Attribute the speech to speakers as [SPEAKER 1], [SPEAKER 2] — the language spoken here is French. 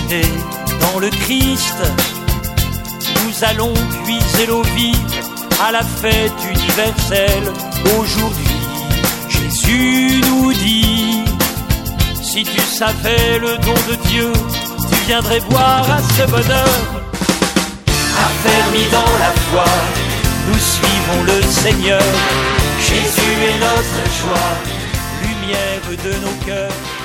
[SPEAKER 1] Et dans le Christ, nous allons puiser l'eau vive à la fête universelle. Aujourd'hui, Jésus nous dit: si tu savais le don de Dieu, tu viendrais boire à ce bonheur. Affermis dans la foi, nous suivons le Seigneur. Jésus est notre joie, lumière de nos cœurs.